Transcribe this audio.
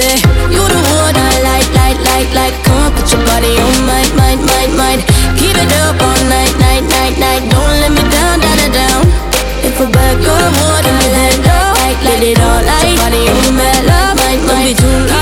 baby. You the one I like. Come on, put your body on mine. Keep it up all night. Don't let me down. If a bad girl wouldn't let it all like, let it all like. Body on my love, don't be too loud.